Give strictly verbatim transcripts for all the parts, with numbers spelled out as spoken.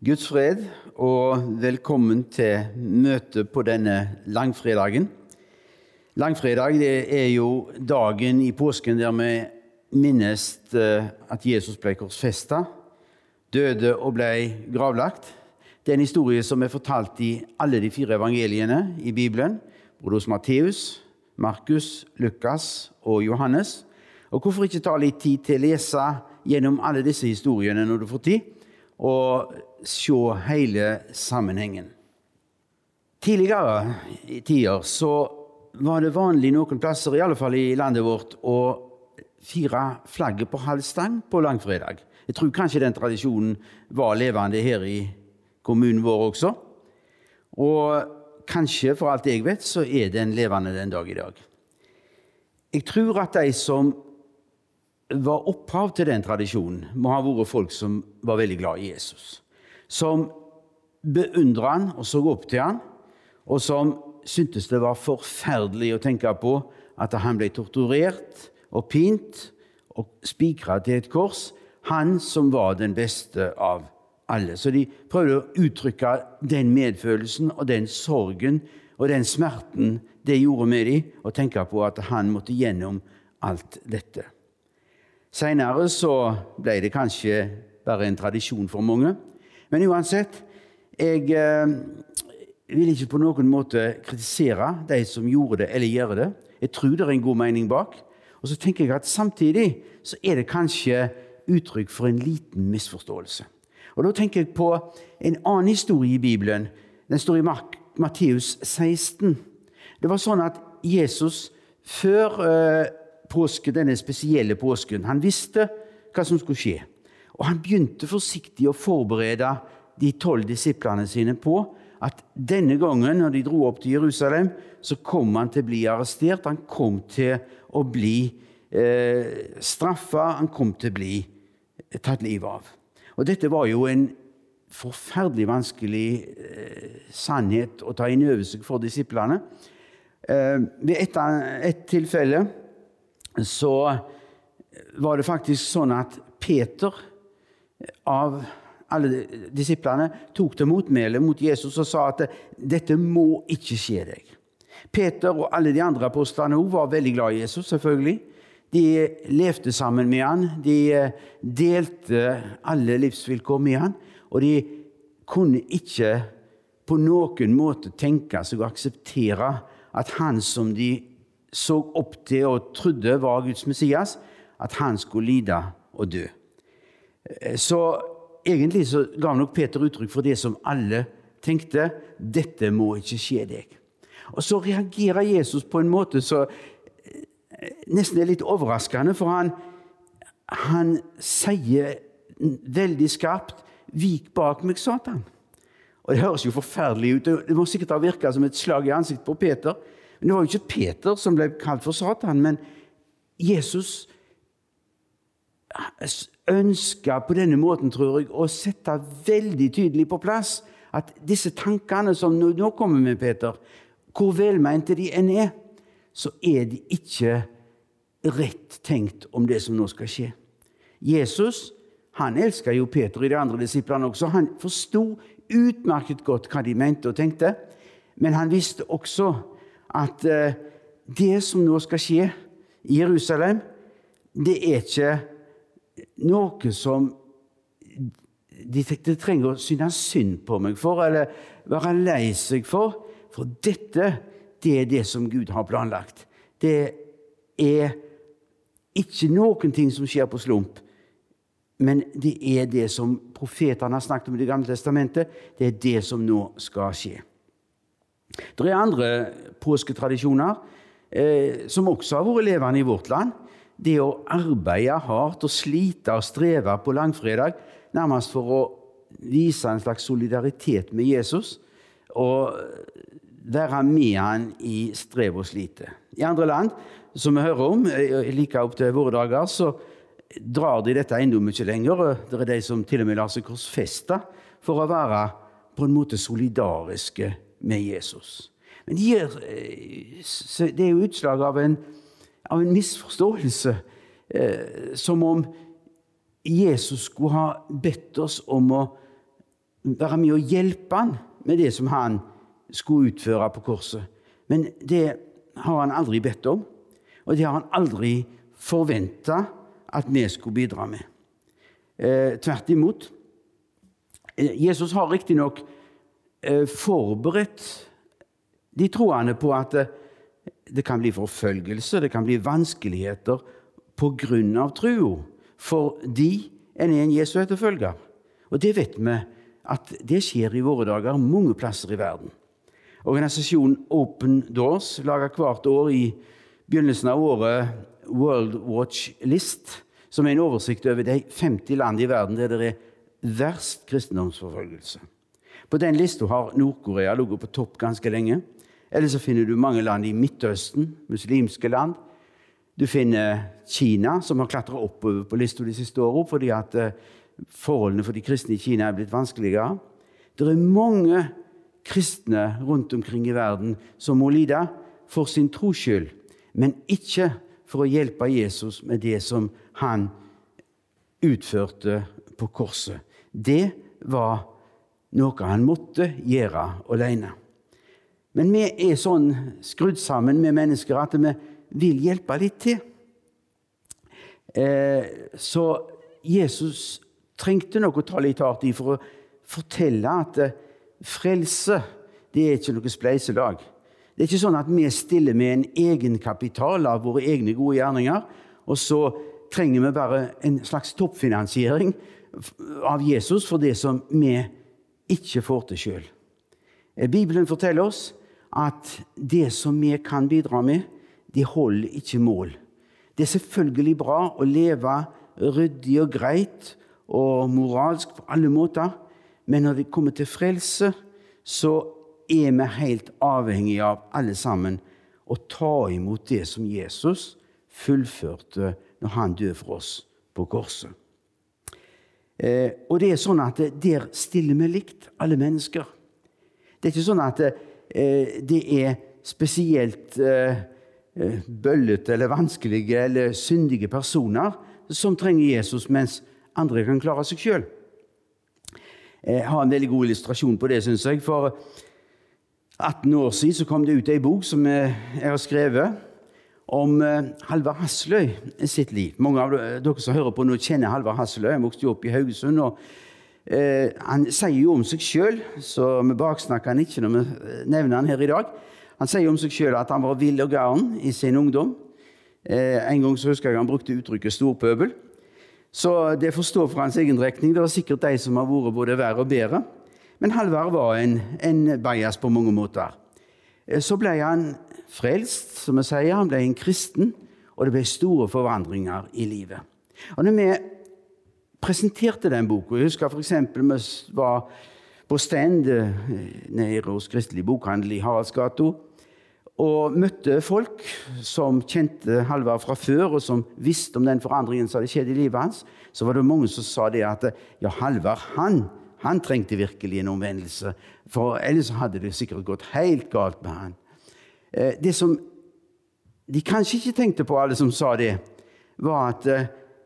Guds fred og velkommen til møte på denne langfredagen. Langfredag det er jo dagen i påsken der vi minnes at Jesus ble korsfestet, døde og ble gravlagt. Det er en historie som er fortalt i alle de fire evangeliene i Bibelen, både hos Matteus, Markus, Lukas og Johannes. Og hvorfor ikke ta litt tid til å lese gjennom alle disse historiene når du får tid, og se hele sammenhengen. Tidligere i tider så var det vanlig noen plasser, i alle fall i landet vårt, å fire flagget på halv stang på langfredag. Jeg tror kanskje den tradisjonen var levende her i kommunen vår også. Og kanskje, for alt jeg vet, så er den levende den dag i dag. Jeg tror at de som var opphav til den tradisjonen, må ha vært folk som var veldig glad i Jesus. Som beundret han og så opp til han, og som syntes det var forferdelig å tenke på at han ble torturert og pint og spikret til et kors, han som var den beste av alle. Så de prøvde å uttrykke den medfølelsen og den sorgen og den smerten det gjorde med dem, og tenke på at han måtte gjennom alt dette. Senere så ble det kanskje bare en tradisjon for mange. Men uansett, jeg eh, vil ikke på noen måte kritisere de som gjorde det eller gjør det. Jeg tror det er en god mening bak. Og så tenker jeg at samtidig så er det kanskje uttrykk for en liten misforståelse. Og da tenker jeg på en annen historie i Bibelen. Den står i Matteus seksten. Det var sånn at Jesus før eh, påske, denne spesielle påsken, han visste hva som skulle skje. Og han begynte forsiktig å forberede de tolv disiplene sine på at denne gangen, når de dro opp til Jerusalem, så kom han til å bli arrestert, han kom til å bli eh, straffet, han kom til å bli tatt liv av. Og dette var jo en forferdelig vanskelig eh, sannhet å ta inn over seg for disiplene. Eh, ved et, et tilfelle så var det faktisk sånn at Peter av alle disiplene tok til motmæle mot Jesus og sa at dette må ikke skje deg. Peter og alle de andre apostlene var veldig glad i Jesus, selvfølgelig. De levde sammen med han, de delte alle livsvilkår med han, og de kunne ikke på noen måte tenke seg å akseptere at han som de så opp til og trodde var Guds Messias, at han skulle lide og dø. Så egentlig så gav nok Peter uttrykk for det som alle tenkte, dette må ikke skje deg. Og så reagerer Jesus på en måte så nesten er litt overraskende, for han, han sier veldig skarpt, vik bak meg, Satan. Og det høres jo forferdelig ut. Det må sikkert ha virket som et slag i ansiktet på Peter. Men det var jo ikke Peter som ble kalt for Satan, men Jesus ønsket på denne måten, tror jeg, å sette veldig tydelig på plass at disse tankene som nå, nå kommer med Peter, hvor velmente de enn er, så er de ikke rett tenkt om det som nå skal skje. Jesus, han elsket jo Peter og de andre disiplene også. Han forstod utmerket godt hva de mente og tenkte, men han visste også at uh, det som nå skal skje i Jerusalem, det er ikke noe som de, de trenger å synes synd på meg for, eller være lei seg for, for dette, det er det som Gud har planlagt. Det er ikke noen ting som skjer på slump, men det er det som profetene har snakket om i Det gamle testamentet, det er det som nå skal skje. Det er andre påsketradisjoner eh, som også har vært levende i vårt land. Det å arbeide hardt og slite og streve på langfredag, nærmest for å vise en slags solidaritet med Jesus og være med han i strev og slite. I andre land, som vi hører om, like opp til våre dager, så drar de dette enda mye lenger. Det er de som til og med lar seg korsfeste for å være på en måte solidariske med Jesus. Men det er jo utslag av en, av en misforståelse, eh, som om Jesus skulle ha bedt oss om å være med å hjelpe han med det som han skulle utføre på korset. Men det har han aldri bedt om, og det har han aldri forventet at vi skulle bidra med. Eh, tvert imot. Jesus har riktig nok eh, forberedt de troende på at eh, det kan bli forfølgelse, det kan bli vanskeligheter på grunn av tro, fordi en er en Jesu etterfølger. Og det vet vi at det skjer i våre dager mange plasser i verden. Organisasjonen Open Doors lager hvert år i begynnelsen av året World Watch List, som er en oversikt over de femti land i verden der det er verst kristendomsforfølgelse. På den listen har Nord-Korea ligget på topp ganske lenge. Eller så finner du mange land i Midtøsten, muslimske land. Du finner Kina, som har klatret oppover på listen de siste årene, fordi at forholdene for de kristne i Kina er blitt vanskeligere. Det er mange kristne rundt omkring i verden som må lide for sin tros skyld, men ikke for å hjelpe Jesus med det som han utførte på korset. Det var noe han måtte gjøre alene. Men vi er sånn skrudd sammen med mennesker at vi vil hjelpe litt til. Eh, så Jesus trengte noe å ta litt hardt i for å fortelle at frelse, det er ikke noe spleiselag. Det er ikke sånn at vi stiller med en egenkapital av våre egne gode gjerninger, og så trenger vi bare en slags toppfinansiering av Jesus for det som vi ikke får til selv. Bibelen forteller oss at det som vi kan bidra med, det holder ikke mål. Det er selvfølgelig bra å leve ryddig og greit og moralsk på alle måter, men når det kommer til frelse, så er vi helt avhengige av alle sammen å ta imot det som Jesus fullførte når han døde for oss på korset. Eh, og det er sånn at der stiller vi likt alle mennesker. Det er ikke sånn at eh, det er spesielt eh, bøllete eller vanskelige eller syndige personer som trenger Jesus, mens andre kan klare seg selv. Jeg har en veldig god illustrasjon på det, synes jeg. For atten år siden så kom det ut en bok som jeg har skrevet om Halvard Hasseløy sitt liv. Mange av dere som hører på nå kjenner Halvard Hasseløy. Han vokste jo opp i Haugesund, og eh, han sier jo om seg selv, så vi baksnakker han ikke når vi nevner han her i dag. Han sier om seg selv at han var vill og gæren i sin ungdom. Eh, en gang så husker jeg han brukte uttrykket storpøbel. Så det forstår for hans egen rekning. Det var sikkert de som har vært både verre og bedre. Men Halvard var en, en bias på mange måter. Så ble han frelst, som jeg sier. Han ble en kristen, og det ble store forvandringer i livet. Og når vi presenterte den boken, jeg husker for eksempel vi var på stand nede hos Kristelig Bokhandel i Haraldsgata, og møtte folk som kjente Halvard fra før, og som visste om den forandringen som hadde skjedd i livet hans, så var det mange som sa det at ja, Halvard, han, han trengte virkelig en omvendelse, for ellers hadde det sikkert gått helt galt med han. Det som de kanskje ikke tenkte på, alle som sa det, var at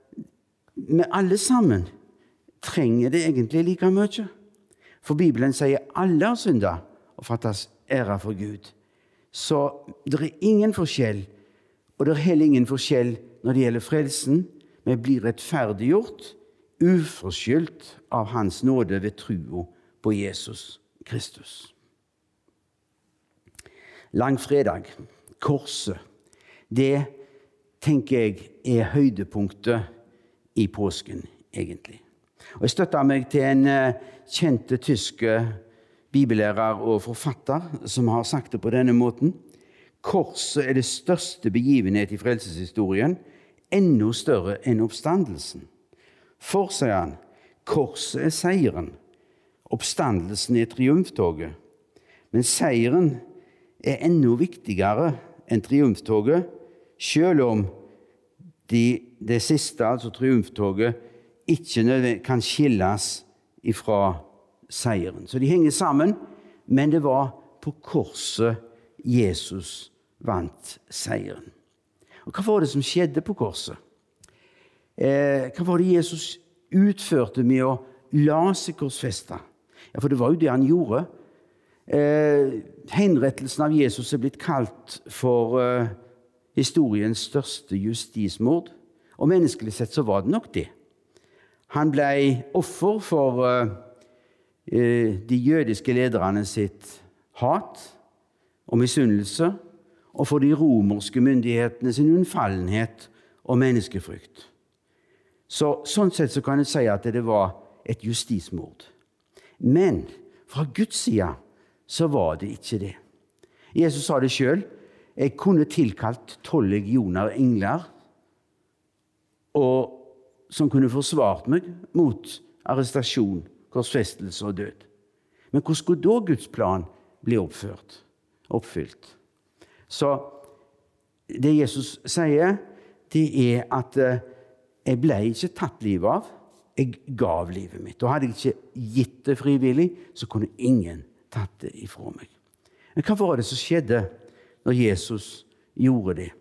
vi alle sammen trenger det egentlig like mye. For Bibelen sier alle har syndet og fattes ære for Gud. Så det er ingen forskjell, og det er heller ingen forskjell når det gjelder frelsen. Vi blir rettferdiggjort, uforskyldt av hans nåde ved tro på Jesus Kristus. Langfredag, korset, det tenker jeg er høydepunktet i påsken, egentlig. Og jeg støtter meg til en kjente tyske bibellærer og forfatter som har sagt det på denne måten. Korset er det største begivenhet i frelseshistorien, enda større enn oppstandelsen. For, sier han, korset er seieren, oppstandelsen er triumftoget, men seieren er enda viktigere enn triumftoget, selv om de, det siste, altså triumftoget, ikke kan skilles ifra seieren. Så de henger sammen, men det var på korset Jesus vant seieren. Og hva var det som skjedde på korset? Eh, hva var det Jesus utførte med å la seg korsfeste? Ja, for det var jo det han gjorde. Eh, henrettelsen av Jesus er blitt kalt for eh, historiens største justismord. Og menneskelig sett så var det nok det. Han ble offer for eh, de jødiske lederne sitt hat og misunnelse, og for de romerske myndighetene sin unnfallenhet og menneskefrykt. Så sånn sett så kan jeg si at det var et justismord. Men fra Guds side så var det ikke det. Jesus sa det selv. Jeg kunne tilkalt tolv legioner engler, og som kunne forsvart meg mot arrestasjon, korsfestelse og død. Men hvordan skulle da Guds plan bli oppført, oppfylt? Så det Jesus sier, det er at jeg ble ikke tatt livet av, jeg gav livet mitt. Og hadde jeg ikke gitt det frivillig, så kunne ingen tatt det ifra meg. Men hva var det som skjedde når Jesus gjorde det?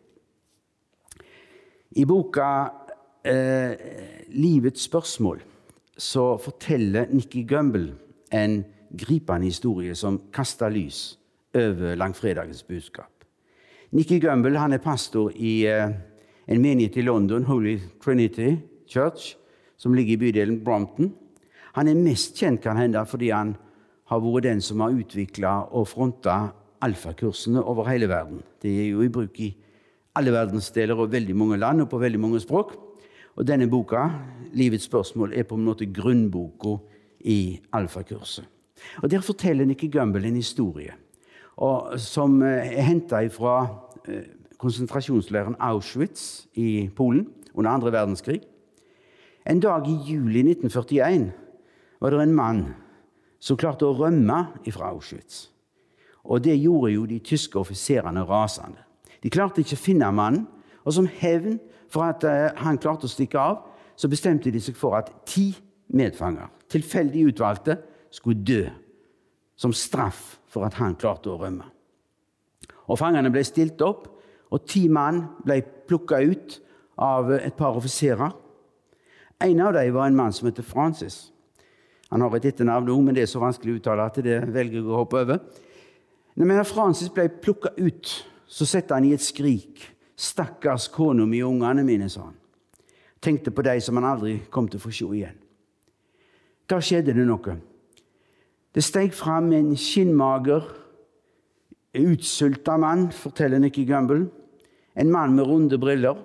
I boka eh, Livets spørsmål så forteller Nicky Gumbel en gripende historie som kaster lys over langfredagens budskap. Nicky Gumbel, han er pastor i eh, en menighet i London, Holy Trinity Church, som ligger i bydelen Brompton. Han er mest kjent kan hende fordi han har vært den som har utviklet og frontet alfakursene over hele verden. Det er jo i bruk i alle verdensdeler og veldig mange land og på veldig mange språk. Og denne boka, Livets spørsmål, er på en måte grunnboka i alfakurset. Og der forteller Nicky Gumbel en historie og, som er hentet fra eh, konsentrasjonsleiren Auschwitz i Polen under andre verdenskrig. En dag i juli nitten førtien var det en mann som klarte å rømme fra Auschwitz. Og det gjorde jo de tyske offiserene rasende. De klarte ikke å finne mannen, og som hevn for at uh, han klarte å stikke av, så bestemte de seg for at ti medfanger, tilfeldig utvalgte, skulle dø som straff for at han klarte å rømme. Og fangene ble stilt opp, og ti mann ble plukket ut av et par offiserer. En av dem var en mann som heter Francis. Han har et etternavn nå, men det er så vanskelig å uttale at det velger jeg å hoppe over. Når Francis ble plukket ut, så sette han i et skrik. Stakkars kona mi og ungene mine, sa han. Tenkte på de som han aldri kom til å få se igjen. Da skjedde det noe. Det steg fram en skinnmager, utsultet mann, forteller Nicky Gumbel. En mann med runde briller.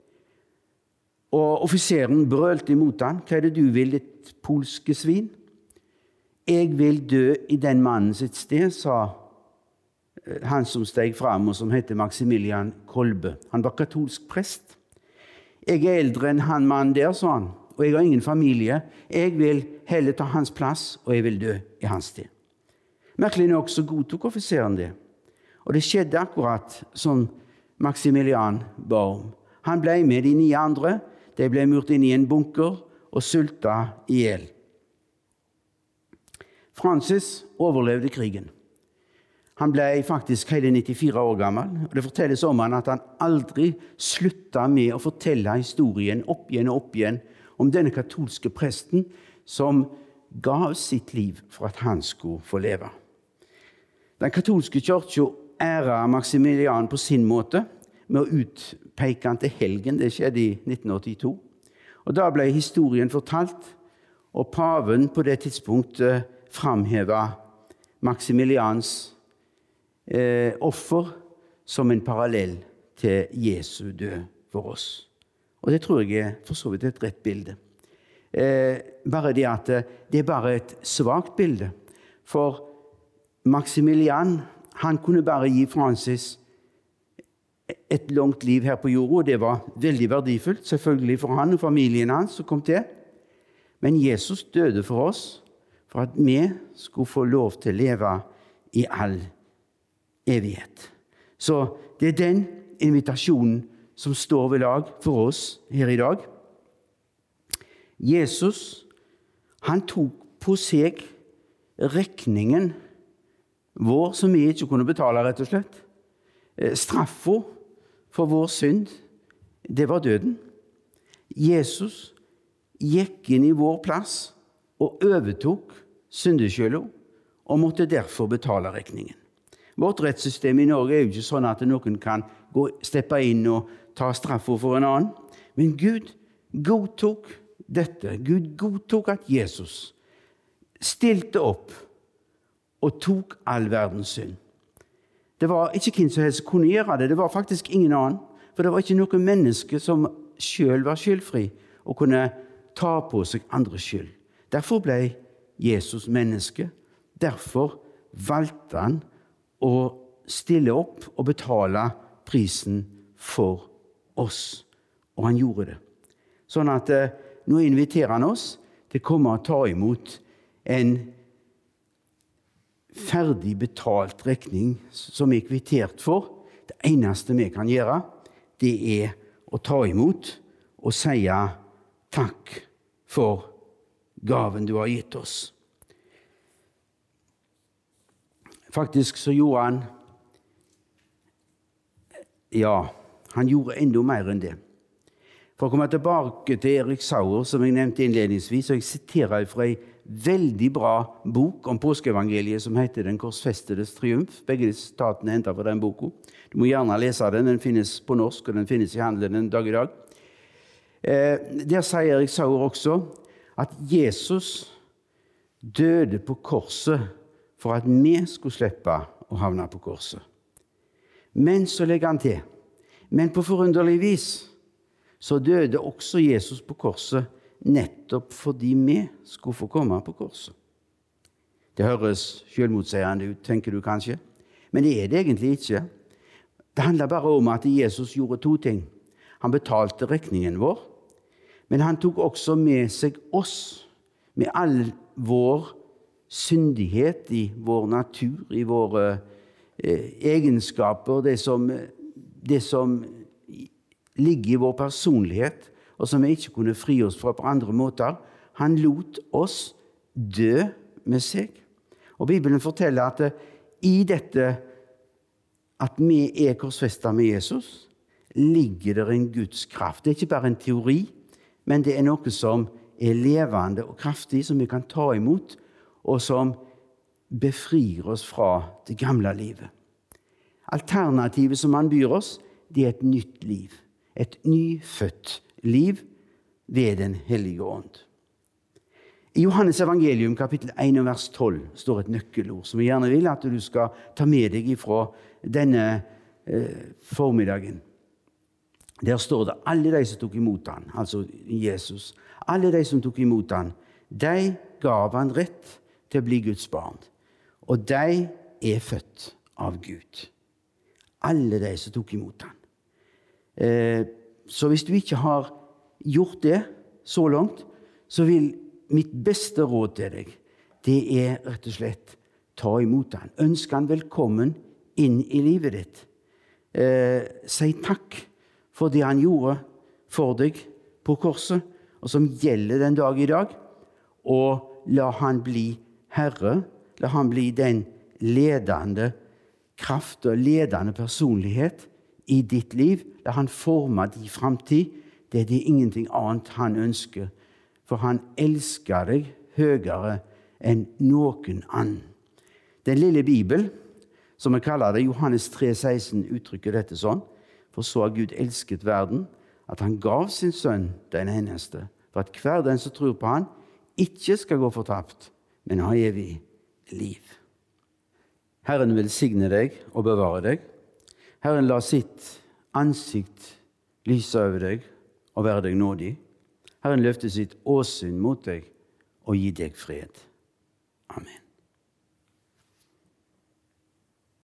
Og offiseren brølte imot han. Hva er det du vil, ditt polske svin? Jeg vil dø i den mannen sitt sted, sa han som steg fram, og som heter Maximilian Kolbe. Han var katolsk prest. Jeg er eldre enn han mannen der, sa han, og jeg har ingen familie. Jeg vil heller ta hans plass, og jeg vil dø i hans sted. Merkelig nok så godtok offiseren det. Og det skjedde akkurat som Maximilian ba om. Han ble med de ni andre. De ble murt inn i en bunker og sultet ihjel. Francis overlevde krigen. Han ble faktisk hele nittifire år gammel, og det fortelles om han at han aldri sluttet med å fortelle historien opp igjen og opp igjen om denne katolske presten som gav sitt liv for at han skulle få leve. Den katolske kirken æret Maximilian på sin måte med å utpeke han til helgen. Det skjedde i nitten åttito. Og da ble historien fortalt, og paven på det tidspunktet framhevet Maximilians eh, offer som en parallell til Jesu død for oss. Og det tror jeg er for så vidt et rett bilde. Eh, bare det at det er bare et svagt bilde. For Maximilian, han kunne bare gi Francis et langt liv her på jorda, og det var veldig verdifullt, selvfølgelig for han og familien hans som kom til. Men Jesus døde for oss, for at vi skulle få lov til å leve i all evighet. Så det er den invitasjonen som står ved lag for oss her i dag. Jesus, han tok på seg regningen vår som vi ikke kunne betale, rett og slett. Straffen for vår synd, det var døden. Jesus gikk inn i vår plass og overtok syndeskylda og måtte derfor betale regningen. Vårt rettssystem i Norge er jo ikke sånn at noen kan gå, steppe inn og ta straffa for en annen. Men Gud godtok dette. Gud godtok at Jesus stilte opp og tok all verdens synd. Det var ikke hvem som helst kunne gjøre det. Det var faktisk ingen annen. For det var ikke noe menneske som selv var skyldfri og kunne ta på seg andres skyld. Derfor ble Jesus menneske. Derfor valgte han å stille opp og betale prisen for oss. Og han gjorde det. Sånn at eh, nå inviterer han oss til å komme og ta imot en ferdig betalt regning som er kvittert for. Det eneste vi kan gjøre, det er å ta imot og si takk for gaven du har gitt oss. Faktisk så gjorde han, ja, han gjorde enda mer enn det. For å komme tilbake til Erik Sauer, som jeg nevnte innledningsvis, og jeg siterer fra en veldig bra bok om påskeevangeliet som heter Den korsfestedes triumf. Begge de sitatene er hentet fra den boka. Du må gjerne lese den, den finnes på norsk, og den finnes i handelen en dag i dag. Eh, der sier Erik Sauer også at Jesus døde på korset for at vi skulle slippe å havne på korset. Men så legger han til, men på forunderlig vis så døde også Jesus på korset nettopp fordi vi skulle få komme på korset. Det høres selvmotsigende ut, tenker du kanskje, men det er det egentlig ikke. Det handler bare om at Jesus gjorde to ting. Han betalte regningen vår, men han tok også med seg oss, med all vår syndighet i vår natur, i våre eh, egenskaper, det som, det som ligger i vår personlighet, og som vi ikke kunne fri oss fra på andre måter. Han lot oss dø med seg. Og Bibelen forteller at eh, i dette, at vi er korsfestet med Jesus, ligger det en Guds kraft. Det er ikke bare en teori, men det er noe som er levende og kraftig, som vi kan ta imot, og som befrir oss fra det gamle livet. Alternativet som han byr oss, det er et nytt liv. Et nyfødt liv ved den hellige ånd. I Johannes evangelium kapittel en og vers tolv står et nøkkelord som jeg gjerne vil at du skal ta med deg ifra denne eh, formiddagen. Der står det alle de som tok imot han, altså Jesus, alle de som tok imot han, de gav han rett til å bli Guds barn. Og de er født av Gud. Alle de som tok imot han. Eh, så hvis du ikke har gjort det så langt, så vil mitt beste råd til deg, det er rett og slett ta imot han. Ønsk han velkommen inn i livet ditt. Eh, si takk for det han gjorde for deg på korset, og som gjelder den dag i dag, og la han bli Herre, la han bli den ledende kraft og ledende personlighet i ditt liv. La han forme din fremtid. Det er det ingenting annet han ønsker. For han elsker deg høyere enn noen annen. Den lille Bibel, som vi kaller det, Johannes tre seksten, uttrykker dette sånn. For så har Gud elsket verden, at han gav sin sønn den eneste, for at hver den som tror på han, ikke skal gå fortapt, men ha evig liv. Herren velsigne deg og bevare deg. Herren la sitt ansikt lyse over deg og være deg nådig. Herren løfte sitt åsyn mot deg og gi deg fred. Amen.